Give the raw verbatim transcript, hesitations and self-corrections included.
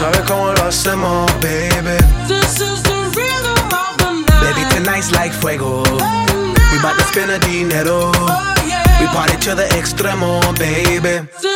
sabes cómo lo hacemos, baby. This is the rhythm of the night. Baby, tonight's like fuego. We bout to spend a dinero. Oh, yeah. We party to the extremo, baby. This